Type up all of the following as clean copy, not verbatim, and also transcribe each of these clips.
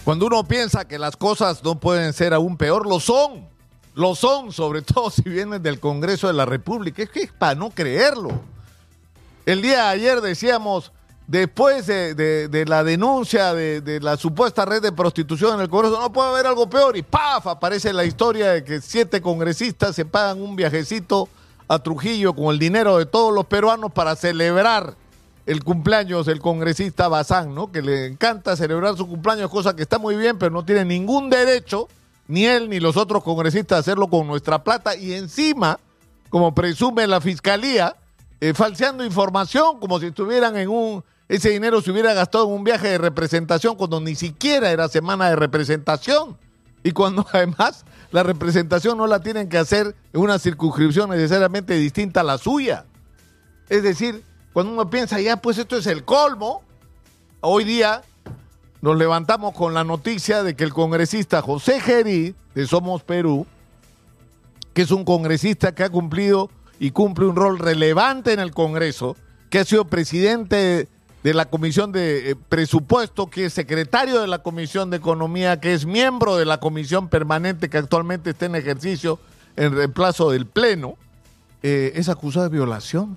Cuando uno piensa que las cosas no pueden ser aún peor, lo son. Lo son, sobre todo si vienen del Congreso de la República. Es que es para no creerlo. El día de ayer decíamos, después de la denuncia de la supuesta red de prostitución en el Congreso, no puede haber algo peor. Y ¡paf! Aparece la historia de que 7 congresistas se pagan un viajecito a Trujillo con el dinero de todos los peruanos para celebrar el cumpleaños del congresista Bazán, ¿no? Que le encanta celebrar su cumpleaños, cosa que está muy bien, pero no tiene ningún derecho, ni él ni los otros congresistas, a hacerlo con nuestra plata. Y encima, como presume la fiscalía, falseando información, como si estuvieran ese dinero se hubiera gastado en un viaje de representación cuando ni siquiera era semana de representación. Y cuando además la representación no la tienen que hacer en una circunscripción necesariamente distinta a la suya. Es decir, cuando uno piensa, ya pues esto es el colmo, hoy día nos levantamos con la noticia de que el congresista José Gerí, de Somos Perú, que es un congresista que ha cumplido y cumple un rol relevante en el Congreso, que ha sido presidente de la Comisión de Presupuesto, que es secretario de la Comisión de Economía, que es miembro de la Comisión Permanente que actualmente está en ejercicio en reemplazo del Pleno, es acusado de violación.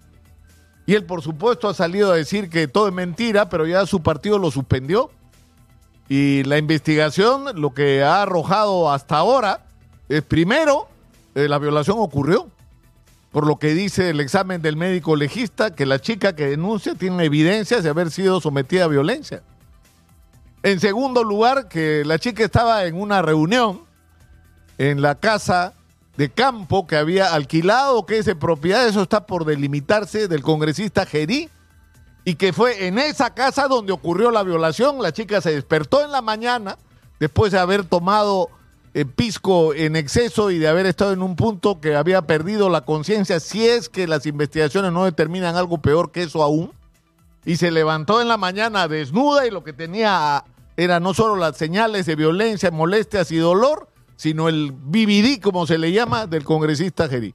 Y él, por supuesto, ha salido a decir que todo es mentira, pero ya su partido lo suspendió. Y la investigación, lo que ha arrojado hasta ahora, es primero, la violación ocurrió. Por lo que dice el examen del médico legista, que la chica que denuncia tiene evidencias de haber sido sometida a violencia. En segundo lugar, que la chica estaba en una reunión en la casa de campo que había alquilado, que es de propiedad, eso está por delimitarse, del congresista Gerí, y que fue en esa casa donde ocurrió la violación. La chica se despertó en la mañana, después de haber tomado pisco en exceso y de haber estado en un punto que había perdido la conciencia, si es que las investigaciones no determinan algo peor que eso aún, y se levantó en la mañana desnuda y lo que tenía era no solo las señales de violencia, molestias y dolor, sino el BBD, como se le llama, del congresista Gerí.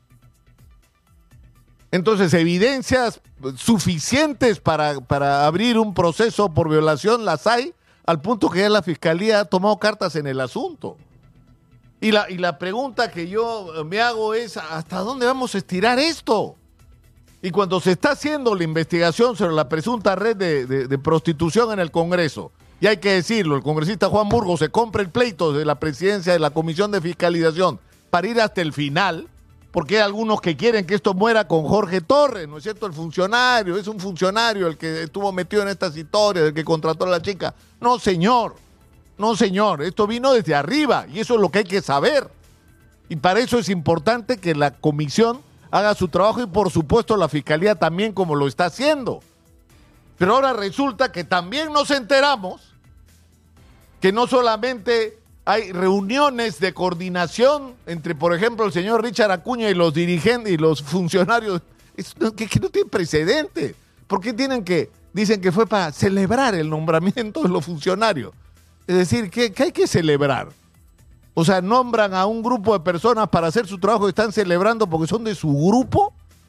Entonces, evidencias suficientes para abrir un proceso por violación las hay, al punto que ya la Fiscalía ha tomado cartas en el asunto. Y la pregunta que yo me hago es, ¿hasta dónde vamos a estirar esto? Y cuando se está haciendo la investigación sobre la presunta red de prostitución en el Congreso, y hay que decirlo, el congresista Juan Burgos se compra el pleito de la presidencia de la Comisión de Fiscalización para ir hasta el final, porque hay algunos que quieren que esto muera con Jorge Torres, ¿no es cierto? El funcionario, es un funcionario el que estuvo metido en estas historias, el que contrató a la chica. No, señor, esto vino desde arriba y eso es lo que hay que saber. Y para eso es importante que la comisión haga su trabajo y por supuesto la Fiscalía también, como lo está haciendo. Pero ahora resulta que también nos enteramos que no solamente hay reuniones de coordinación entre, por ejemplo, el señor Richard Acuña y los dirigentes y los funcionarios, que no tiene precedente. ¿Por qué dicen que fue para celebrar el nombramiento de los funcionarios? Es decir, ¿qué hay que celebrar? O sea, nombran a un grupo de personas para hacer su trabajo y están celebrando porque son de su grupo.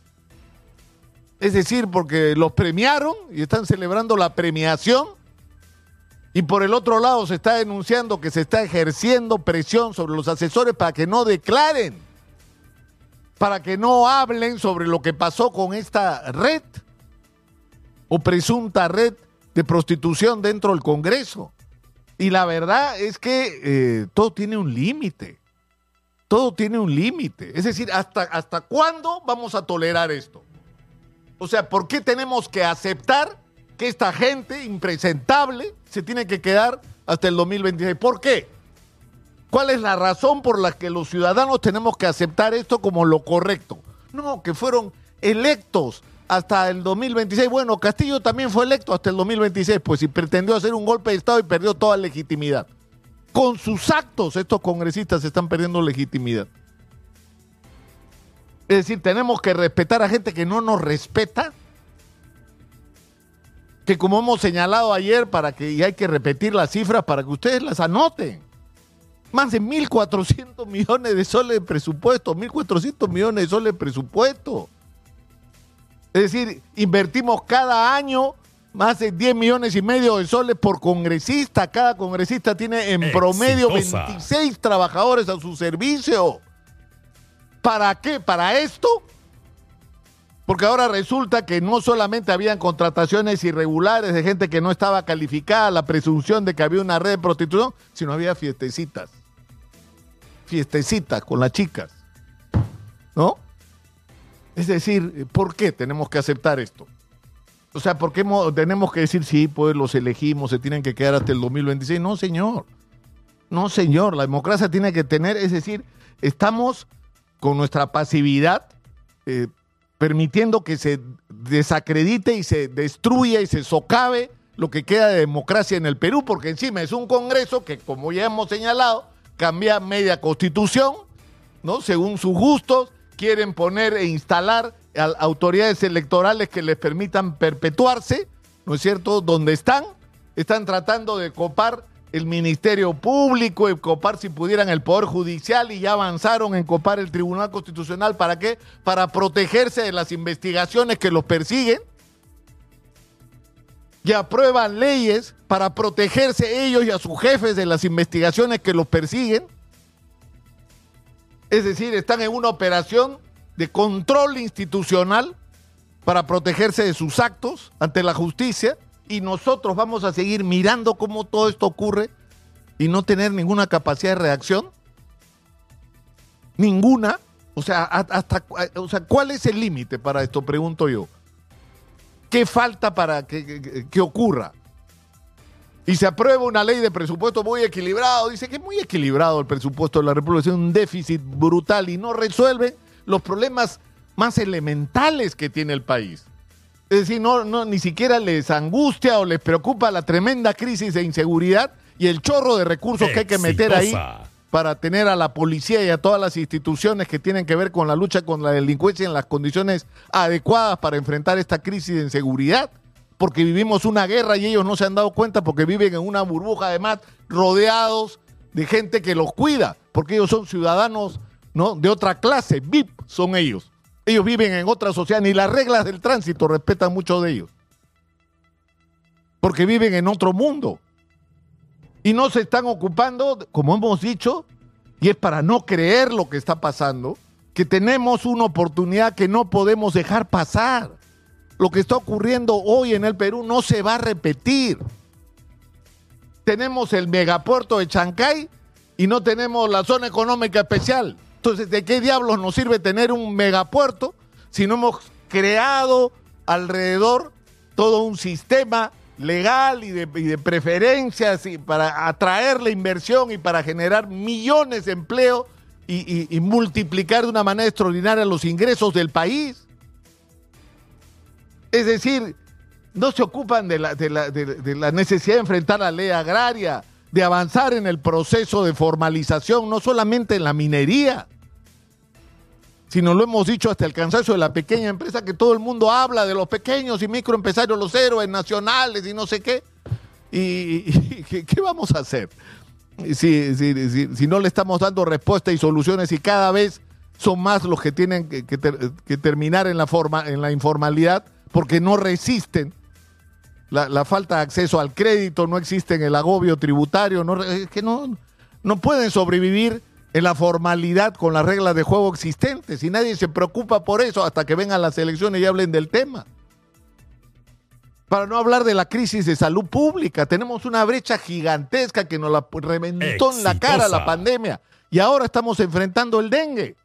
Es decir, porque los premiaron y están celebrando la premiación. Y por el otro lado se está denunciando que se está ejerciendo presión sobre los asesores para que no declaren, para que no hablen sobre lo que pasó con esta red o presunta red de prostitución dentro del Congreso. Y la verdad es que todo tiene un límite. Todo tiene un límite. Es decir, ¿hasta cuándo vamos a tolerar esto? O sea, ¿por qué tenemos que aceptar que esta gente impresentable se tiene que quedar hasta el 2026? ¿Por qué? ¿Cuál es la razón por la que los ciudadanos tenemos que aceptar esto como lo correcto? No, que fueron electos hasta el 2026. Bueno, Castillo también fue electo hasta el 2026, pues si pretendió hacer un golpe de Estado y perdió toda legitimidad. Con sus actos estos congresistas están perdiendo legitimidad. Es decir, tenemos que respetar a gente que no nos respeta, que como hemos señalado ayer, y hay que repetir las cifras para que ustedes las anoten. Más de 1.400 millones de soles de presupuesto, 1.400 millones de soles de presupuesto. Es decir, invertimos cada año más de 10 millones y medio de soles por congresista. Cada congresista tiene en promedio 26 trabajadores a su servicio. ¿Para qué? ¿Para esto? Porque ahora resulta que no solamente habían contrataciones irregulares de gente que no estaba calificada, la presunción de que había una red de prostitución, sino había fiestecitas. Fiestecitas con las chicas. ¿No? Es decir, ¿por qué tenemos que aceptar esto? O sea, ¿por qué tenemos que decir, sí, pues los elegimos, se tienen que quedar hasta el 2026? No, señor. No, señor. La democracia tiene que tener, es decir, estamos con nuestra pasividad permitiendo que se desacredite y se destruya y se socave lo que queda de democracia en el Perú, porque encima es un Congreso que, como ya hemos señalado, cambia media constitución, ¿no? Según sus gustos, quieren poner e instalar autoridades electorales que les permitan perpetuarse, ¿no es cierto?, donde están tratando de copar el Ministerio Público, de copar, si pudieran, el Poder Judicial, y ya avanzaron en copar el Tribunal Constitucional. ¿Para qué? Para protegerse de las investigaciones que los persiguen, y aprueban leyes para protegerse ellos y a sus jefes de las investigaciones que los persiguen. Es decir, están en una operación de control institucional para protegerse de sus actos ante la justicia, y nosotros vamos a seguir mirando cómo todo esto ocurre y no tener ninguna capacidad de reacción. Ninguna. O sea, ¿cuál es el límite para esto? Pregunto yo. ¿Qué falta para que ocurra? Y se aprueba una ley de presupuesto muy equilibrado. Dice que es muy equilibrado el presupuesto de la República, es un déficit brutal y no resuelve los problemas más elementales que tiene el país. Es decir, ni siquiera les angustia o les preocupa la tremenda crisis de inseguridad y el chorro de recursos que hay que meter ahí para tener a la policía y a todas las instituciones que tienen que ver con la lucha con la delincuencia en las condiciones adecuadas para enfrentar esta crisis de inseguridad. Porque vivimos una guerra y ellos no se han dado cuenta, porque viven en una burbuja, además rodeados de gente que los cuida, porque ellos son ciudadanos, ¿no?, de otra clase, VIP son ellos. Ellos viven en otra sociedad, ni las reglas del tránsito respetan mucho de ellos, porque viven en otro mundo. Y no se están ocupando, como hemos dicho, y es para no creer lo que está pasando, que tenemos una oportunidad que no podemos dejar pasar. Lo que está ocurriendo hoy en el Perú no se va a repetir. Tenemos el megapuerto de Chancay y no tenemos la zona económica especial. Entonces, ¿de qué diablos nos sirve tener un megapuerto si no hemos creado alrededor todo un sistema legal y de preferencias y para atraer la inversión y para generar millones de empleo y multiplicar de una manera extraordinaria los ingresos del país? Es decir, no se ocupan de la necesidad de enfrentar la ley agraria, de avanzar en el proceso de formalización, no solamente en la minería, sino, lo hemos dicho hasta el cansancio, de la pequeña empresa, que todo el mundo habla de los pequeños y microempresarios, los héroes nacionales y no sé qué. ¿Y qué vamos a hacer si no le estamos dando respuesta y soluciones, y cada vez son más los que tienen que terminar en la informalidad, porque no resisten la falta de acceso al crédito, no existen el agobio tributario, es que no pueden sobrevivir en la formalidad con las reglas de juego existentes, y nadie se preocupa por eso hasta que vengan las elecciones y hablen del tema. Para no hablar de la crisis de salud pública, tenemos una brecha gigantesca que nos la reventó en la cara la pandemia, y ahora estamos enfrentando el dengue.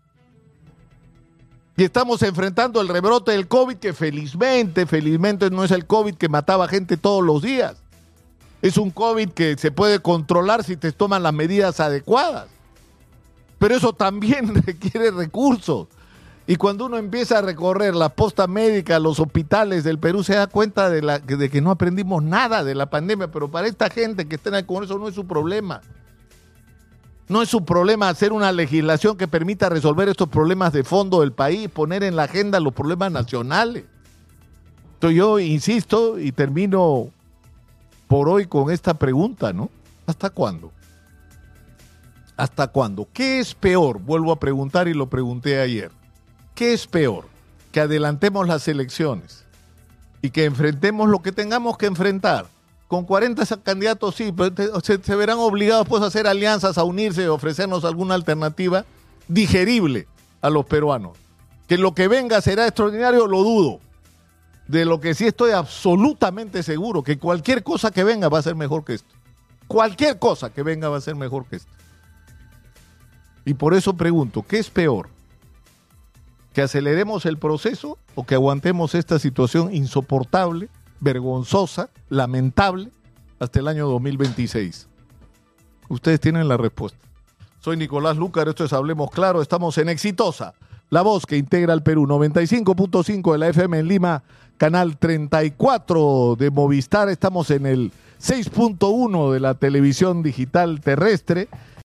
Y estamos enfrentando el rebrote del COVID, que felizmente no es el COVID que mataba gente todos los días. Es un COVID que se puede controlar si te toman las medidas adecuadas. Pero eso también requiere recursos. Y cuando uno empieza a recorrer la posta médica, los hospitales del Perú, se da cuenta de que no aprendimos nada de la pandemia. Pero para esta gente que está en el Congreso no es su problema. No es su problema hacer una legislación que permita resolver estos problemas de fondo del país, poner en la agenda los problemas nacionales. Entonces yo insisto y termino por hoy con esta pregunta, ¿no? ¿Hasta cuándo? ¿Hasta cuándo? ¿Qué es peor? Vuelvo a preguntar, y lo pregunté ayer. ¿Qué es peor? ¿Que adelantemos las elecciones y que enfrentemos lo que tengamos que enfrentar. Con 40 candidatos sí, pero se verán obligados pues a hacer alianzas, a unirse y ofrecernos alguna alternativa digerible a los peruanos. Que lo que venga será extraordinario, lo dudo. De lo que sí estoy absolutamente seguro, que cualquier cosa que venga va a ser mejor que esto. Cualquier cosa que venga va a ser mejor que esto. Y por eso pregunto, ¿qué es peor? ¿Que aceleremos el proceso o que aguantemos esta situación insoportable, vergonzosa, lamentable, hasta el año 2026? Ustedes tienen la respuesta. Soy Nicolás Lúcar, esto es Hablemos Claro, estamos en Exitosa, la voz que integra al Perú, 95.5 de la FM en Lima, canal 34 de Movistar, estamos en el 6.1 de la televisión digital terrestre.